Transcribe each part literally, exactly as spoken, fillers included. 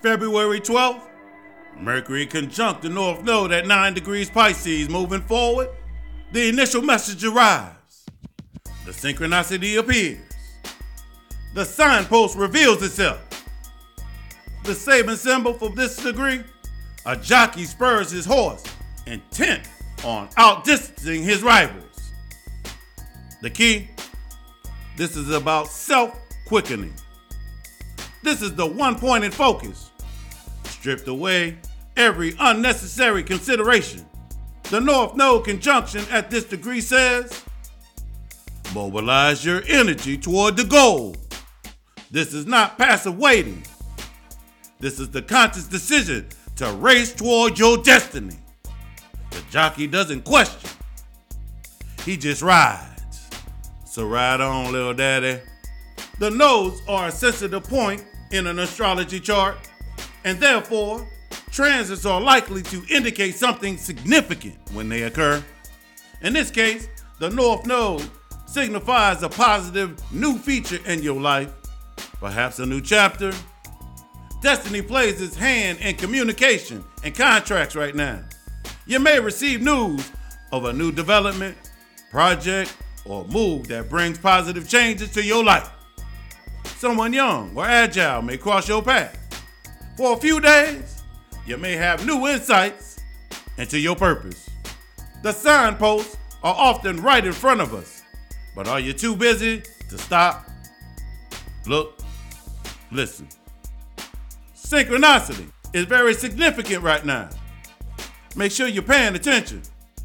February twelfth, Mercury conjunct the North Node at nine degrees Pisces. Moving forward, the initial message arrives. The synchronicity appears. The signpost reveals itself. The Saban symbol for this degree, a jockey spurs his horse, intent on outdistancing his rivals. The key, this is about self-quickening. This is the one-pointed focus. Stripped away every unnecessary consideration. The North Node conjunction at this degree says, mobilize your energy toward the goal. This is not passive waiting. This is the conscious decision to race toward your destiny. The jockey doesn't question. He just rides. So ride on, little daddy. The nodes are a sensitive point in an astrology chart, and therefore, transits are likely to indicate something significant when they occur. In this case, the North Node signifies a positive new feature in your life, perhaps a new chapter. Destiny plays its hand in communication and contracts right now. You may receive news of a new development, project, or move that brings positive changes to your life. Someone young or agile may cross your path. For a few days, you may have new insights into your purpose. The signposts are often right in front of us, but are you too busy to stop, look, listen? Synchronicity is very significant right now. Make sure you're paying attention.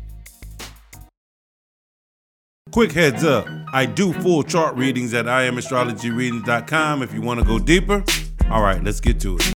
Quick heads up, I do full chart readings at I am astrology readings dot com if you want to go deeper. All right, let's get to it.